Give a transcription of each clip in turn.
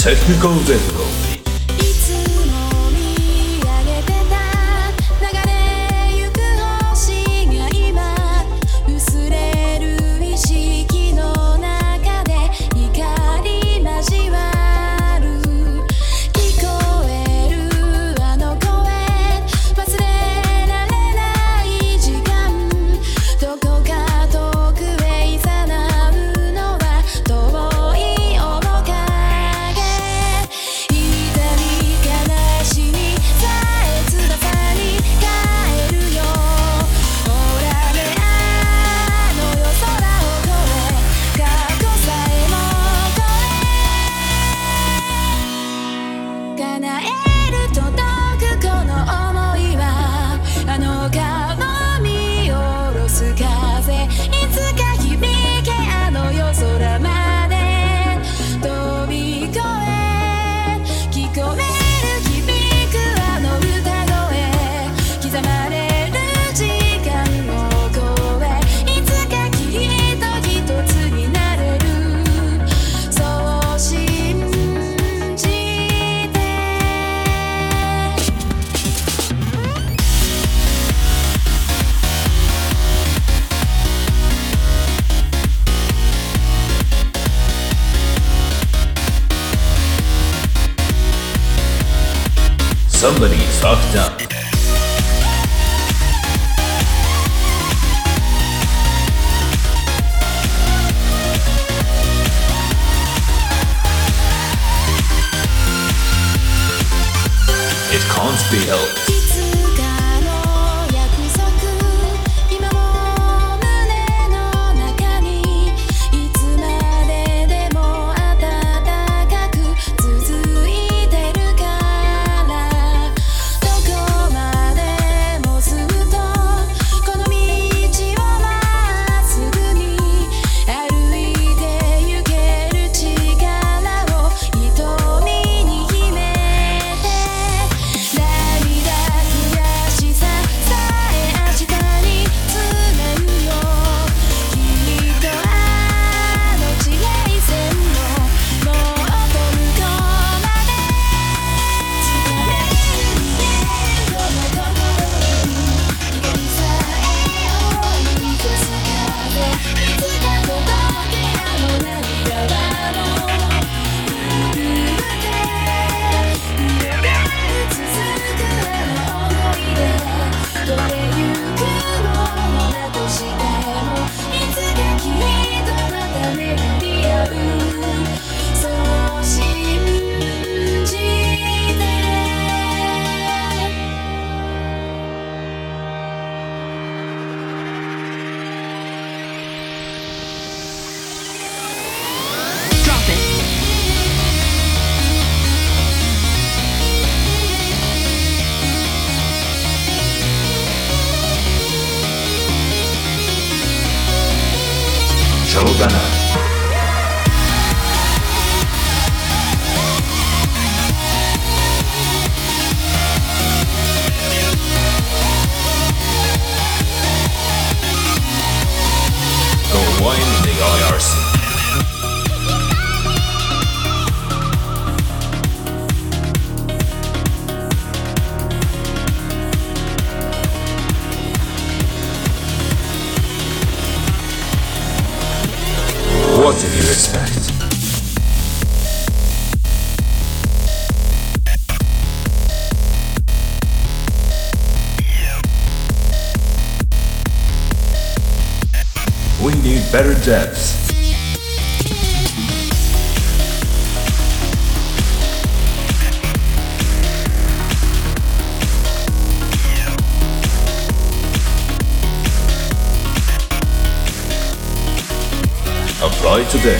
Technical difficulty. いつも見上げてた流れゆく星が今薄れる意識の中で光交わる聞こえるあの声忘れられない時間どこか遠くへ誘うのは遠い面影痛み悲しみさえ翼に変えるよほらねあの夜空を越え過去さえも越え叶える届くこの想いはあの顔見下ろす風いつか響けあの夜空まで飛び越え聞こえる響くあの歌声刻まれる時間を超えいつかきっと一つになれるそう信じて Somebody fucked up. It can't be helped. いつかの約束今も胸の中にいつまででも温かく続いてるからどこまでもずっとこの道をまっすぐに歩いて行ける力を瞳に秘めて涙悔しささえ明日に詰めるよきっとあの地平線のもっと向こうまで疲れる見えるこの心に光さえ追い越す風いつか届けあの涙はもう震えて続くあの想い出どれゆくものだとしてもいつかきっとまた巡り合うそう信じて Drop it. Shogana. Go wine in the IRC. What did you expect? We need better depths. Apply today.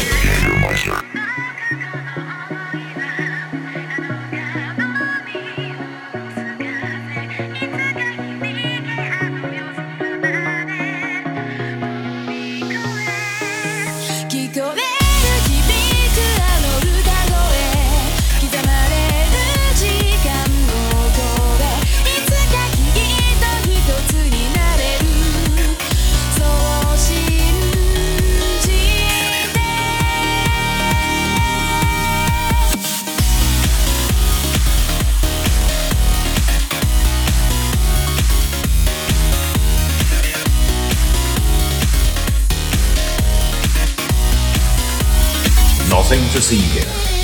Nothing to see here.